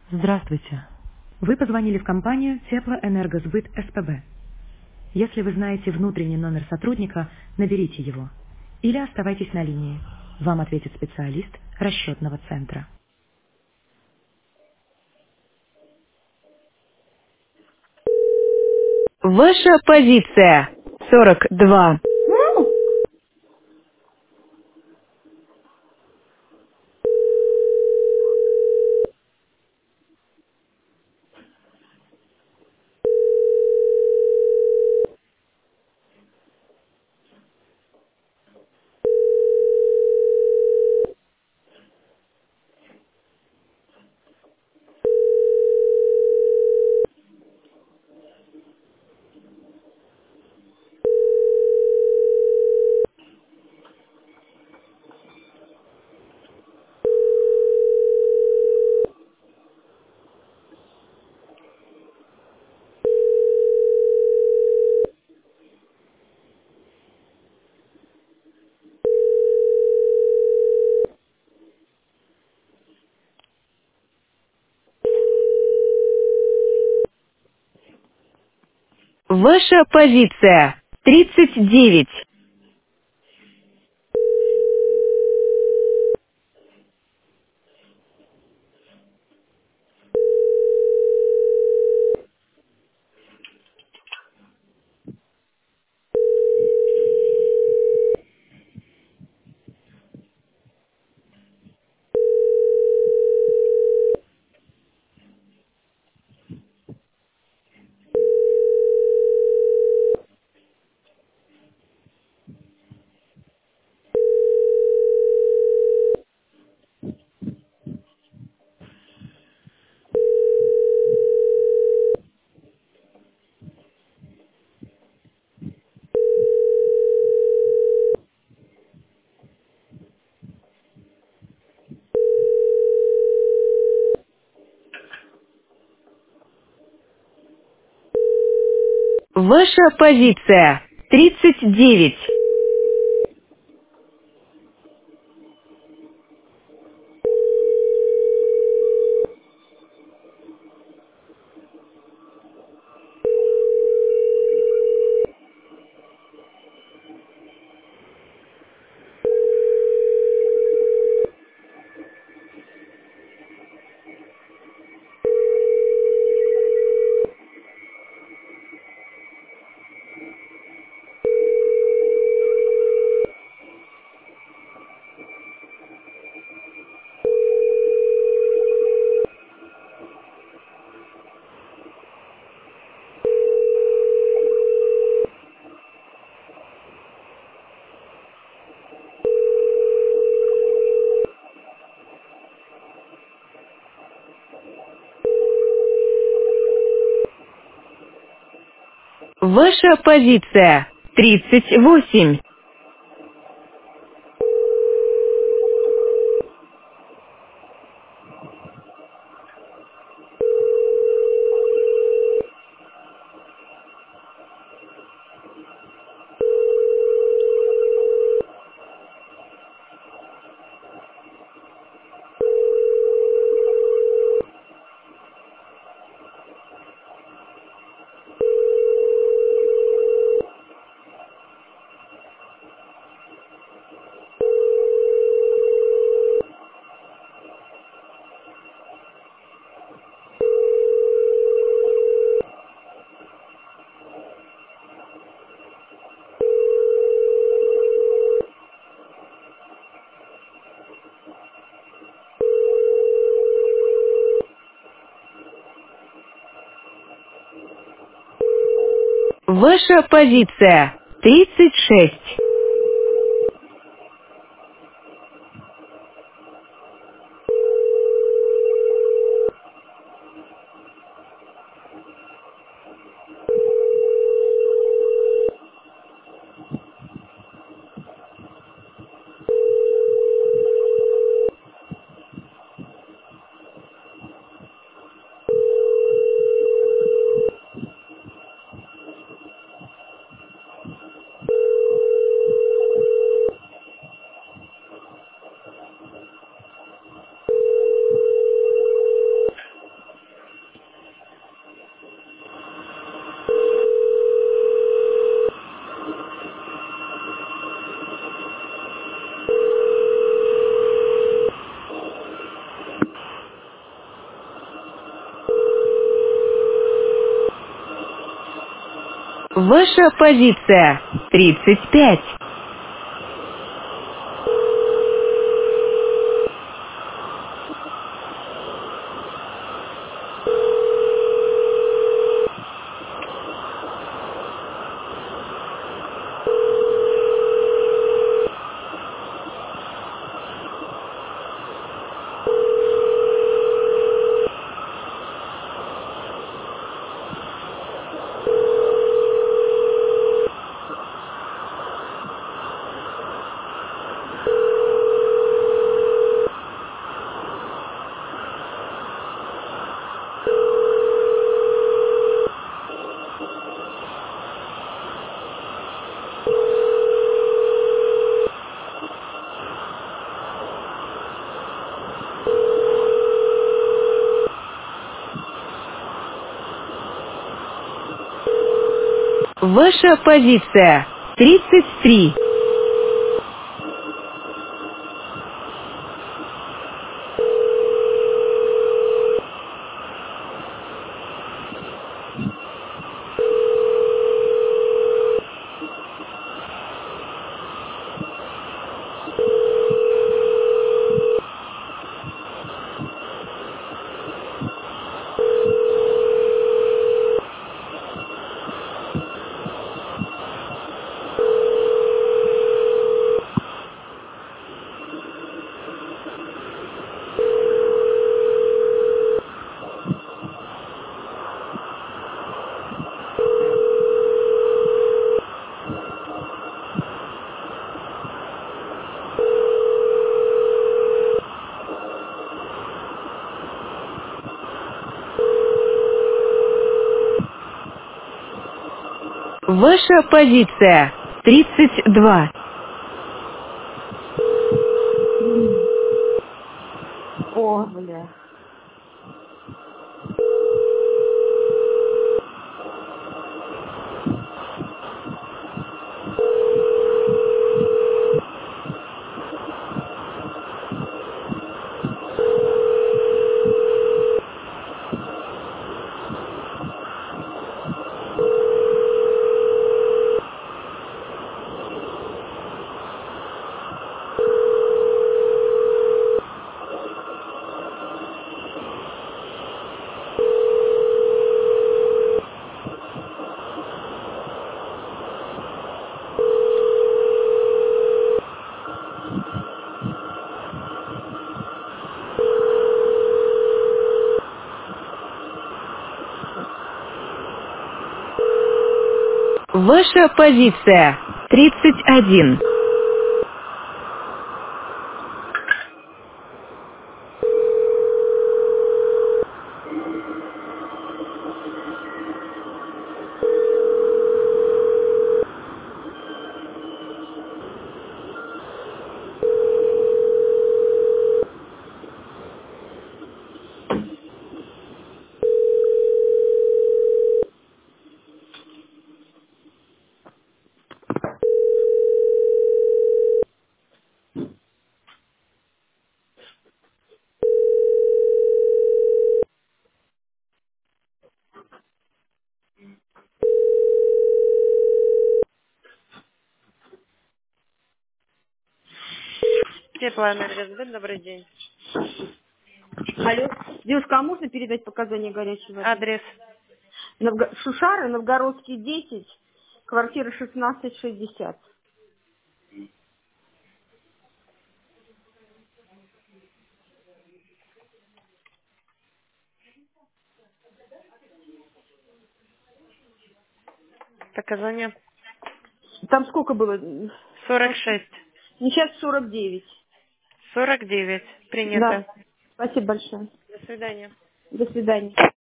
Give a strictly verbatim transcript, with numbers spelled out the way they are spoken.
Здравствуйте. Вы позвонили в компанию Теплоэнергосбыт СПБ. Если вы знаете внутренний номер сотрудника, наберите его. Или оставайтесь на линии. Вам ответит специалист расчетного центра. Ваша позиция. сорок два. Ваша позиция. тридцать девять. Ваша позиция. тридцать девять. Ваша позиция. тридцать восемь. Ваша позиция. тридцать шесть. Ваша позиция. тридцать пять. Ваша позиция. тридцать три. Ваша позиция. тридцать два. О, бля. Ваша позиция. тридцать один. Теплоэнергосбыт, добрый день. Алло. Девушка, а можно передать показания горячей воды? Адрес. Новго- Шушары, Новгородский, десять, квартира шестнадцать шестьдесят. Показания. Там сколько было? сорок шесть. Ну, сейчас сорок девять. сорок девять. Да. Принято. Спасибо большое. До свидания. До свидания.